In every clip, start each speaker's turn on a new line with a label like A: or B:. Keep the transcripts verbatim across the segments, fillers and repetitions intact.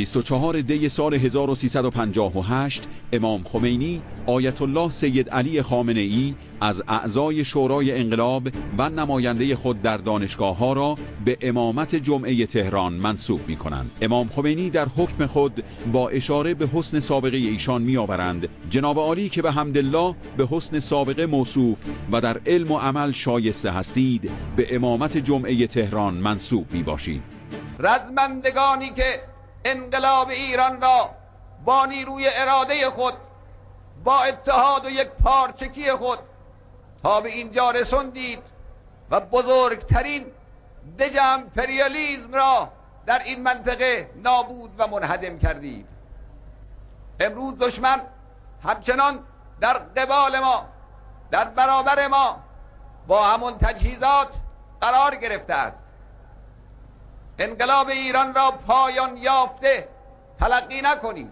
A: بیست و چهارم دی سال هزار و سیصد و پنجاه و هشت امام خمینی آیت الله سید علی خامنه ای از اعضای شورای انقلاب و نماینده خود در دانشگاه ها را به امامت جمعه تهران منصوب می کنند. امام خمینی در حکم خود با اشاره به حسن سابقه ایشان می آورند جناب عالی که به حمدالله به حسن سابقه موصوف و در علم و عمل شایسته هستید به امامت جمعه تهران منصوب می باشید.
B: رزمندگانی که انقلاب ایران را با نیروی اراده خود، با اتحاد و یک پارچگی خود تا به اینجا رسوندید و بزرگترین دژ امپریالیسم را در این منطقه نابود و منهدم کردید. امروز دشمن همچنان در قبال ما، در برابر ما با همون تجهیزات قرار گرفته است. انقلاب ایران را پایان یافته تلقی نکنیم.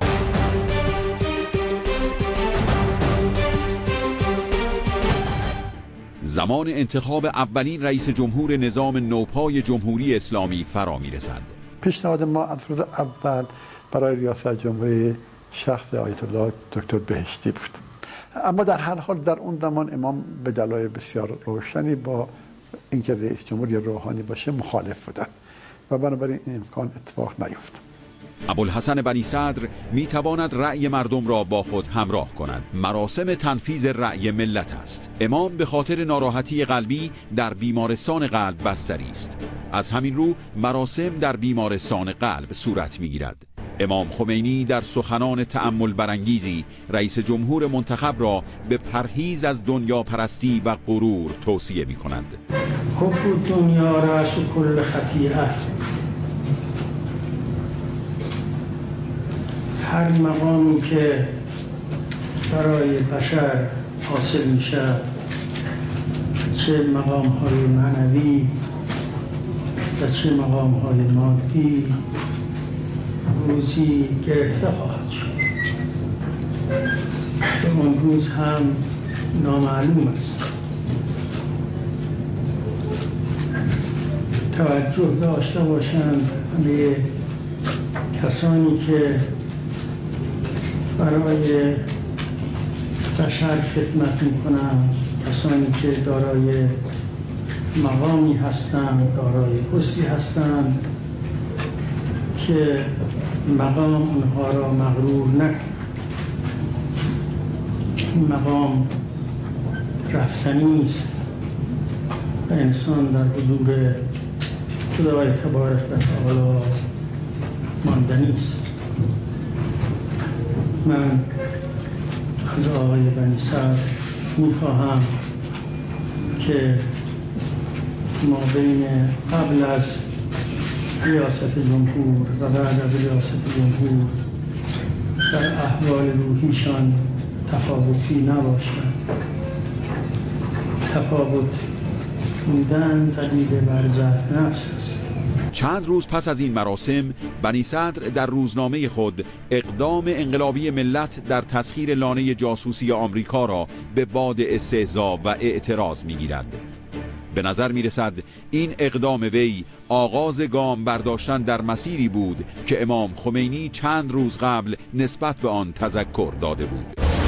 A: زمان انتخاب اولین رئیس جمهور نظام نوپای جمهوری اسلامی فرا می‌رسد.
C: پیشنهاد ما از روز اول برای ریاست جمهوری شخص آیت الله دکتر بهشتی بود، اما در هر حال در اون زمان امام به دلایل بسیار روشنی با اینکه رئیس جمهوری روحانی باشه مخالف بودند و بنابراین این امکان اتفاق نیفتاد.
A: ابوالحسن بنی صدر می تواند رأی مردم را با خود همراه کند. مراسم تنفیذ رأی ملت است. امام به خاطر ناراحتی قلبی در بیمارستان قلب بستری است. از همین رو مراسم در بیمارستان قلب صورت می گیرد. امام خمینی در سخنان تأمل برانگیزی رئیس جمهور منتخب را به پرهیز از دنیا پرستی و غرور توصیه می کند.
D: حب دنیا رأس کل خطیئه. هر مقامی که برای بشر حاصل میشه، چه مقام های معنوی و چه مقام های مادی، روزی گرفته خواهد شد و اون روز هم نامعلوم است. توجه داشته باشند همه کسانی که برای بشر خدمت میکنند، کسانی که دارای مقامی هستند، دارای حسنی هستند که مقام اونها را مغرور نکند. این مقام رفتنی است و انسان در حضور خدای تبارک و تعالی ماندنی است. من از آقای بنی صدر میخواهم که ما بین قبل از ریاست جمهور و بعد از ریاست جمهور در احوال روحیشان تفاوتی نباشد. تفاوت بودن دلیل بر ضعف نفس است.
A: چند روز پس از این مراسم بنی صدر در روزنامه خود اقدام انقلابی ملت در تسخیر لانه جاسوسی آمریکا را به باد استهزا و اعتراض می‌گیرد. به نظر می‌رسد این اقدام وی آغاز گام برداشتن در مسیری بود که امام خمینی چند روز قبل نسبت به آن تذکر داده بود.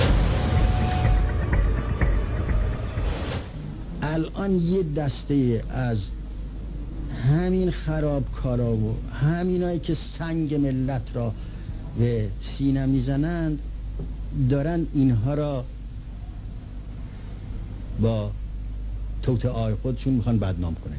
E: الان یه دسته از همین خرابکارا و همینایی که سنگ ملت را به سینه میزنند دارن اینها را با توطئه‌های خودشون میخوان بدنام کنن.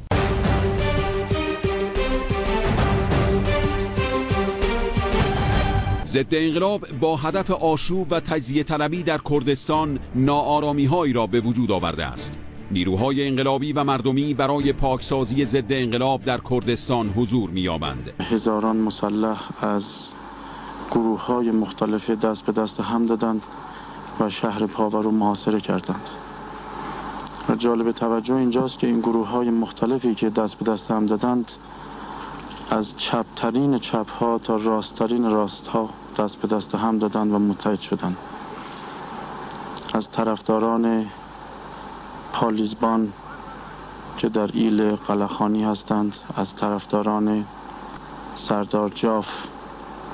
A: ضد انقلاب با هدف آشوب و تجزیه طلبی در کردستان ناآرامی‌هایی را به وجود آورده است. نیروهای انقلابی و مردمی برای پاکسازی ضد انقلاب در کردستان حضور می‌یابند.
F: هزاران مسلح از گروه‌های مختلف دست به دست هم دادند و شهر پاور رو محاصره کردند. و جالب توجه اینجاست که این گروه‌های مختلفی که دست به دست هم دادند از چپترین چپ‌ها تا راستترین راست‌ها دست به دست هم دادند و متحد شدند. از طرفداران پالیزبان که در ایل قلخانی هستند، از طرفداران سردار جاف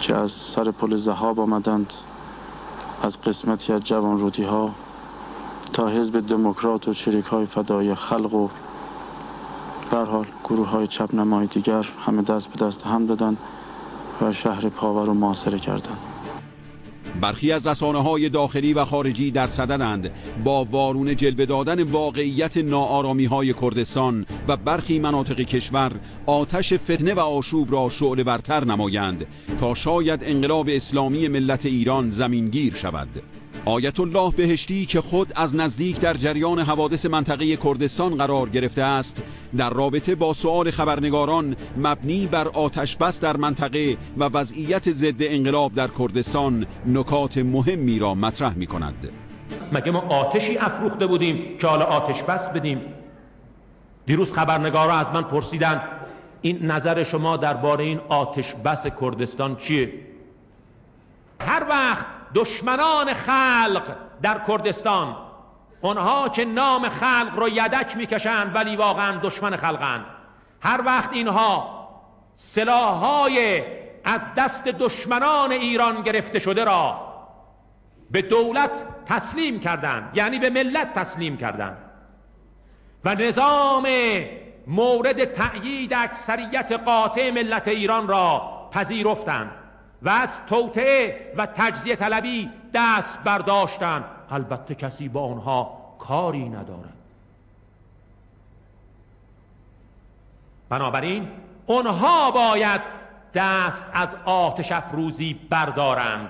F: که از سر پل ذهاب آمدند، از قسمتی از جوانرودی ها تا حزب دموکرات و چریک‌های فدای خلق و به هر حال گروه های چپ نمای دیگر همه دست به دست هم دادند و شهر پاور رو محاصره کردند.
A: برخی از رسانه‌های داخلی و خارجی در صددند با وارونه جلوه دادن واقعیت ناآرامی‌های کردستان و برخی مناطق کشور آتش فتنه و آشوب را شعله ورتر نمایند تا شاید انقلاب اسلامی ملت ایران زمینگیر شود. آیت الله بهشتی که خود از نزدیک در جریان حوادث منطقه کردستان قرار گرفته است، در رابطه با سؤال خبرنگاران مبنی بر آتش بس در منطقه و وضعیت ضد انقلاب در کردستان نکات مهمی را مطرح می کند.
G: مگه ما آتشی افروخته بودیم که حالا آتش بس بدیم؟ دیروز خبرنگارا از من پرسیدن این نظر شما درباره این آتش بس کردستان چیه؟ هر وقت دشمنان خلق در کردستان، اونها که نام خلق رو یدک میکشند ولی واقعا دشمن خلقند، هر وقت اینها سلاح‌های از دست دشمنان ایران گرفته شده را به دولت تسلیم کردند، یعنی به ملت تسلیم کردند و نظام مورد تأیید اکثریت قاطع ملت ایران را پذیرفتند و از توطئه و تجزیه طلبی دست برداشتند، البته کسی با آنها کاری ندارد. بنابراین آنها باید دست از آتش افروزی بردارند.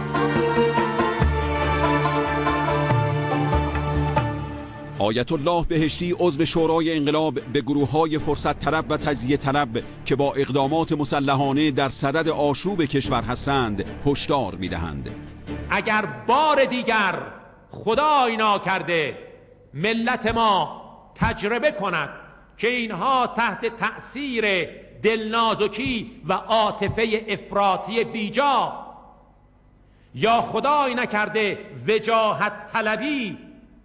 A: آیت الله بهشتی عضو شورای انقلاب به گروه‌های فرصت طلب و تجزیه طلب که با اقدامات مسلحانه در صدد آشوب کشور هستند هشدار می‌دهند.
G: اگر بار دیگر خدای ناکرده ملت ما تجربه کند که اینها تحت تأثیر دلنازکی و عاطفه افراطی بیجا یا خدای نکرده وجاهت طلبی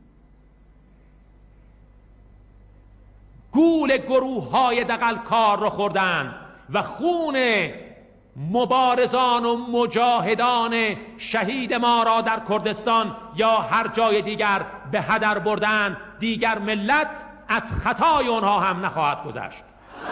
G: گول گروه های دغلکار رو خوردن و خون مبارزان و مجاهدان شهید ما را در کردستان یا هر جای دیگر به هدر بردن، دیگر ملت از خطای اونها هم نخواهد گذشت.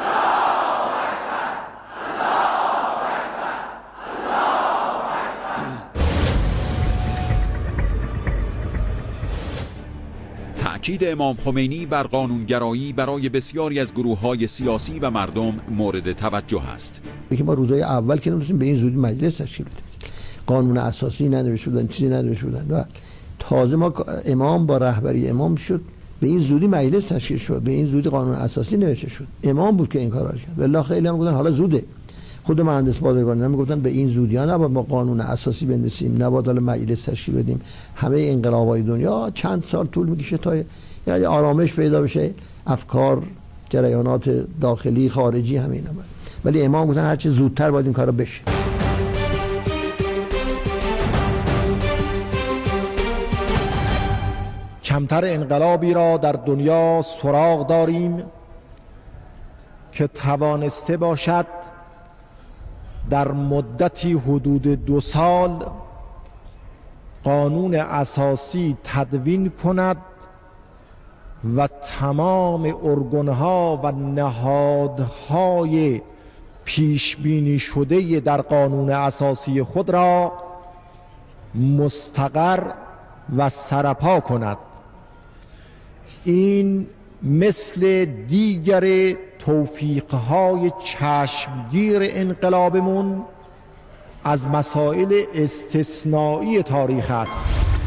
A: تأکید امام خمینی بر قانونگرایی برای بسیاری از گروه‌های سیاسی و مردم مورد توجه است.
H: که ما روزهای اول که نمی‌تونیم به این زودی مجلس تشکیل بدیم، قانون اساسی ننوشته بودن، چیزی ننوشته بودن و تازه ما امام با رهبری امام شد به این زودی مجلس تشکیل شد، به این زودی قانون اساسی نوشته شد. امام بود که این کارا کرد. والله خیلی هم گفتن حالا زوده. خود مهندس بازرگان هم میگفتن به این زودی ها نباید ما قانون اساسی بنویسیم، نباید حالا مجلس تشکیل بدیم. همه انقلاب‌های دنیا چند سال طول میکشه تا یعنی آرامش پیدا بشه، افکار، جریانات داخلی خارجی همین هم. ولی امام گفتن هر چه زودتر باید این کارا بشه.
I: کمتر انقلابی را در دنیا سراغ داریم که توانسته باشد در مدتی حدود دو سال قانون اساسی تدوین کند و تمام ارگان‌ها و نهادهای پیش بینی شده در قانون اساسی خود را مستقر و سرپا کند. این مثل دیگر توفیق‌های چشمگیر انقلابمون از مسائل استثنایی تاریخ است.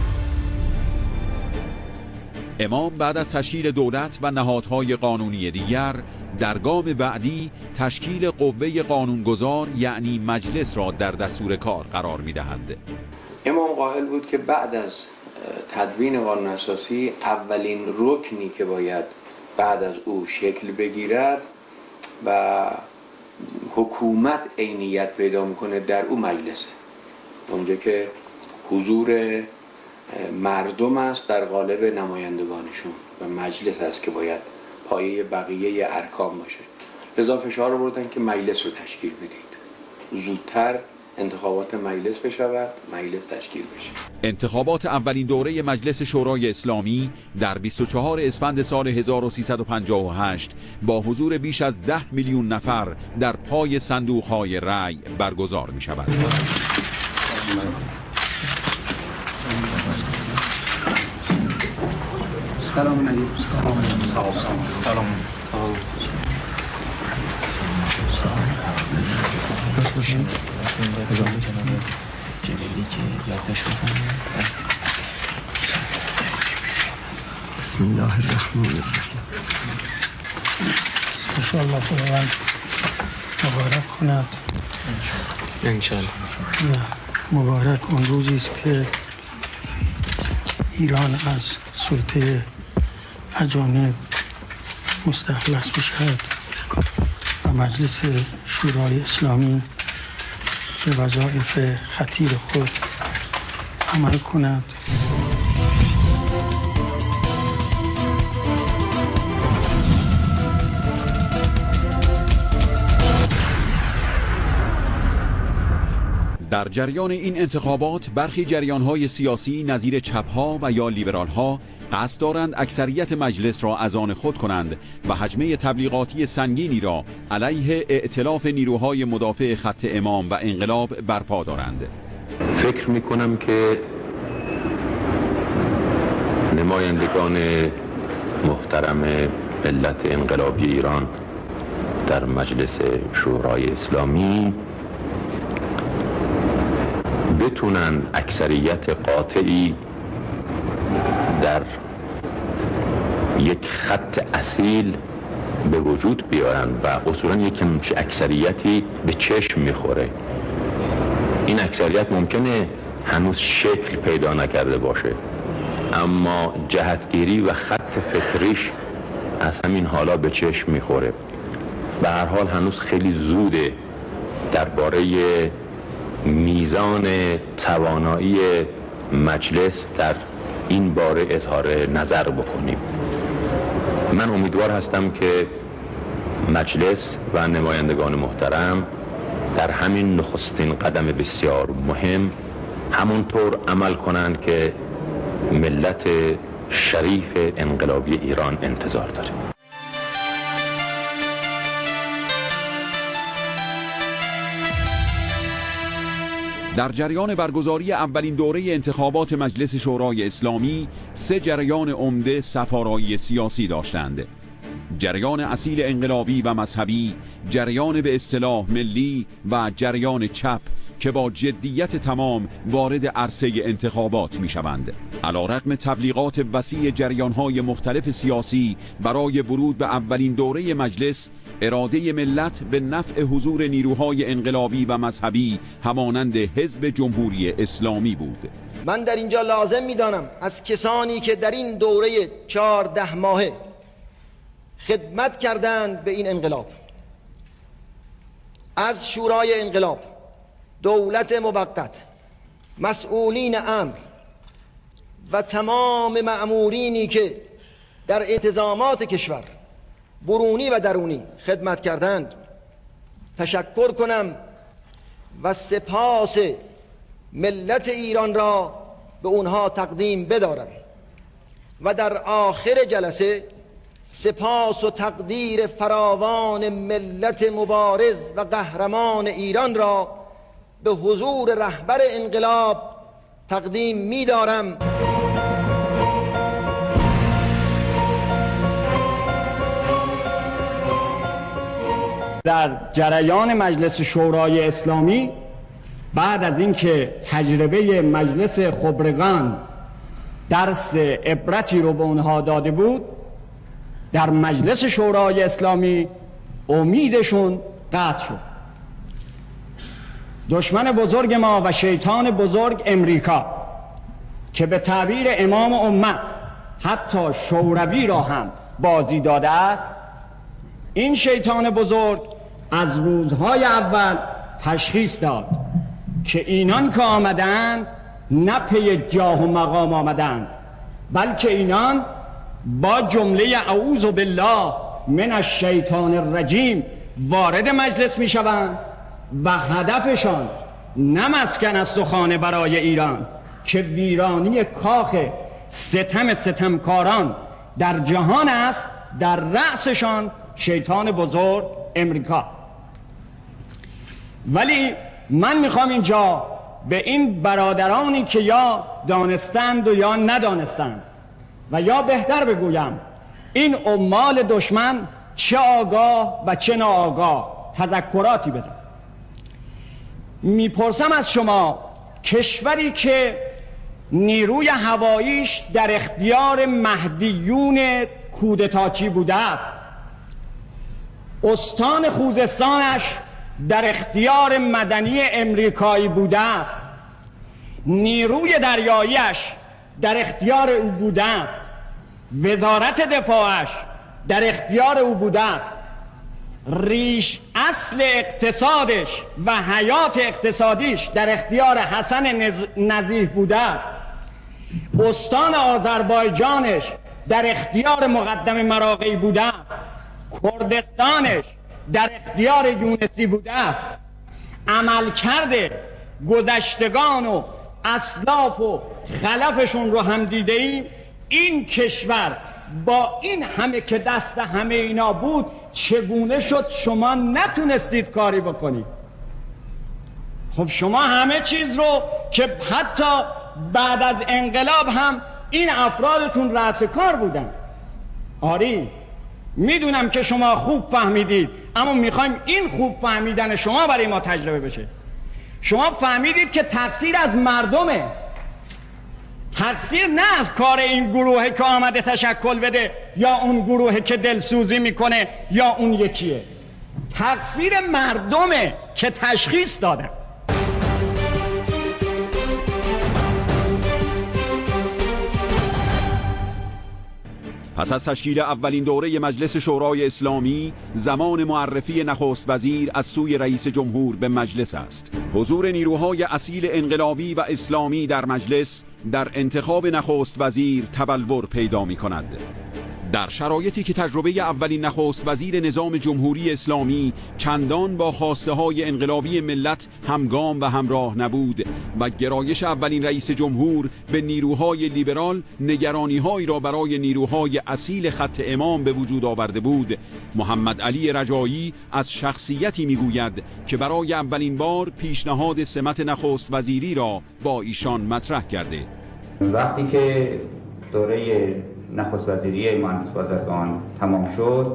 A: امام بعد از تشکیل دولت و نهادهای قانونی دیگر در گام بعدی تشکیل قوه قانونگذار یعنی مجلس را در دستور کار قرار می‌دهند.
J: امام قائل بود که بعد از تدوین قانون اساسی اولین رکنی که باید بعد از او شکل بگیرد و حکومت عینیت پیدا میکنه در او مجلسه، اونجا که حضور مردم است در قالب نمایندگانشون و مجلس است که باید پایه بقیه ارکان باشه. لذا فشار آوردن که مجلس رو تشکیل بدید، زودتر انتخابات مجلس بشود، مجلس تشکیل بشه.
A: انتخابات اولین دوره مجلس شورای اسلامی در بیست و چهارم اسفند سال هزار و سیصد و پنجاه و هشت با حضور بیش از ده میلیون نفر در پای صندوق‌های رأی برگزار می شود.
K: سلام علیکم. سلام. سلام.
H: بسم الله الرحمن الرحیم.
D: انشاءالله خداوند مبارک کند.
K: انشاءالله.
D: مبارک اون روزی است که ایران از سلطه اجانب مستخلص بشود و مجلس شورای اسلامی به وظایف خطیر خود عمل کند.
A: در جریان این انتخابات برخی جریان‌های سیاسی نظیر چپ‌ها و یا لیبرال‌ها قصد دارند اکثریت مجلس را از آن خود کنند و حجمه تبلیغاتی سنگینی را علیه ائتلاف نیروهای مدافع خط امام و انقلاب برپا دارند.
L: فکر می‌کنم که نمایندگان محترم ملت انقلابی ایران در مجلس شورای اسلامی بتونن اکثریت قاطعی در یک خط اصیل به وجود بیارن و اصولا یک همچه اکثریتی به چشم میخوره. این اکثریت ممکنه هنوز شکل پیدا نکرده باشه، اما جهتگیری و خط فکریش از همین حالا به چشم میخوره. به هر حال هنوز خیلی زوده درباره میزان توانایی مجلس در این باره اظهار نظر بکنیم. من امیدوار هستم که مجلس و نمایندگان محترم در همین نخستین قدم بسیار مهم همونطور عمل کنند که ملت شریف انقلابی ایران انتظار داره.
A: در جریان برگزاری اولین دوره انتخابات مجلس شورای اسلامی سه جریان عمده سفارایی سیاسی داشتند: جریان اصیل انقلابی و مذهبی، جریان به اصطلاح ملی و جریان چپ که با جدیت تمام وارد عرصه انتخابات می شوند. علیرغم تبلیغات وسیع جریان‌های مختلف سیاسی برای ورود به اولین دوره مجلس، اراده ملت به نفع حضور نیروهای انقلابی و مذهبی همانند حزب جمهوری اسلامی بود.
M: من در اینجا لازم می‌دانم از کسانی که در این دوره چهارده ماهه خدمت کردند به این انقلاب، از شورای انقلاب، دولت موقت، مسئولین امر و تمام مأمورینی که در انتظامات کشور برونی و درونی خدمت کردند تشکر کنم و سپاس ملت ایران را به اونها تقدیم بدارم و در آخر جلسه سپاس و تقدیر فراوان ملت مبارز و قهرمان ایران را به حضور رهبر انقلاب تقدیم می دارم.
N: در جریان مجلس شورای اسلامی بعد از اینکه تجربه مجلس خبرگان درس عبرتی رو به اونها داده بود، در مجلس شورای اسلامی امیدشون قطع شد. دشمن بزرگ ما و شیطان بزرگ امریکا که به تعبیر امام امت حتی شوروی را هم بازی داده است، این شیطان بزرگ از روزهای اول تشخیص داد که اینان که آمدند نه پی جاه و مقام آمدند، بلکه اینان با جمله اعوذ بالله من الشیطان الرجیم وارد مجلس می شوند و هدفشان نه مسکن است و خانه برای ایران، که ویرانی کاخ ستم ستمکاران در جهان است، در رأسشان شیطان بزرگ امریکا. ولی من میخوام اینجا به این برادرانی که یا دانستند و یا ندانستند، و یا بهتر بگویم این عمال دشمن چه آگاه و چه ناآگاه، تذکراتی بدم. میپرسم از شما، کشوری که نیروی هواییش در اختیار مهدیون کودتاچی بوده است، استان خوزستانش در اختیار مدنی امریکایی بوده است، نیروی دریاییش در اختیار او بوده است، وزارت دفاعش در اختیار او بوده است، ریش اصل اقتصادش و حیات اقتصادیش در اختیار حسن نزیح بوده است، استان آذربایجانش در اختیار مقدم مراغی بوده است، کردستانش در اختیار یونسی بوده است. عملکرد گذشتگان و اسلاف و خلفشون رو هم دیده ایم. این کشور با این همه که دست همه اینا بود، چگونه شد شما نتونستید کاری بکنید؟ خب شما همه چیز رو که حتی بعد از انقلاب هم این افرادتون رأس کار بودن. آری میدونم که شما خوب فهمیدید، اما میخوایم این خوب فهمیدن شما برای ما تجربه بشه. شما فهمیدید که تقصیر از مردمه، تقصیر نه از کار این گروهی که آمده تشکل بده، یا اون گروهی که دلسوزی میکنه، یا اون یکیه. تقصیر مردمه که تشخیص دادن.
A: پس از تشکیل اولین دوره مجلس شورای اسلامی، زمان معرفی نخست وزیر از سوی رئیس جمهور به مجلس است. حضور نیروهای اصیل انقلابی و اسلامی در مجلس در انتخاب نخست وزیر تبلور پیدا می کند. در شرایطی که تجربه اولین نخست وزیر نظام جمهوری اسلامی چندان با خواسته های انقلابی ملت همگام و همراه نبود و گرایش اولین رئیس جمهور به نیروهای لیبرال نگرانی هایی را برای نیروهای اصیل خط امام به وجود آورده بود، محمد علی رجایی از شخصیتی میگوید که برای اولین بار پیشنهاد سمت نخست وزیری را با ایشان مطرح کرده.
O: وقتی که دوره نخست وزیری مهندس بازرگان تمام شد،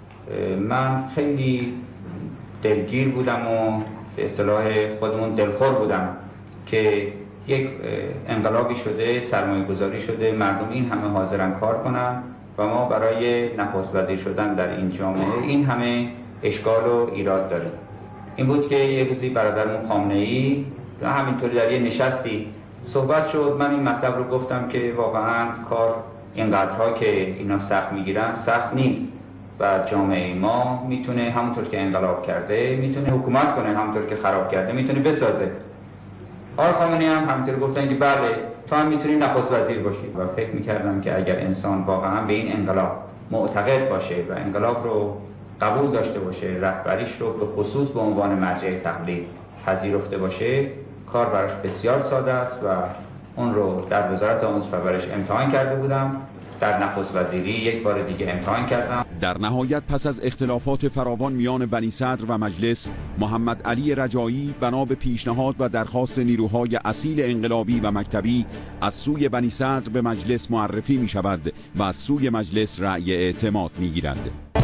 O: من خیلی دلگیر بودم و به اصطلاح خودمون دلخور بودم که یک انقلابی شده، سرمایه گذاری شده، مردم این همه حاضرن کار کنن و ما برای نخست وزیر شدن در این جامعه این همه اشکال و ایراد داریم. این بود که یک روزی برادرمون خامنه‌ای همینطوری در یه نشستی صحبت شد، من این مطلب رو گفتم که واقعا کار اینقدرها که اینا سخت میگیرن سخت نیست و جامعه ما میتونه همونطور که انقلاب کرده میتونه حکومت کنه، همونطور که خراب کرده میتونه بسازه. آقای خامنه‌ای هم همینطور گفتن که بله تو هم میتونی نخست وزیر باشی. و فکر میکردم که اگر انسان واقعا به این انقلاب معتقد باشه و انقلاب رو قبول داشته باشه، رهبریش رو به خصوص به عنوان مرجع تقلید پذیرفته باشه، کار براش بسیار ساده است و اون رو در وزارت آموزش و پرورش امتحان کرده بودم، در نخست وزیری یک بار دیگه امتحان کردم.
A: در نهایت پس از اختلافات فراوان میان بنی صدر و مجلس، محمد علی رجایی بنا به پیشنهاد و درخواست نیروهای اصیل انقلابی و مکتبی از سوی بنی صدر به مجلس معرفی می شود و از سوی مجلس رأی اعتماد می گیرد.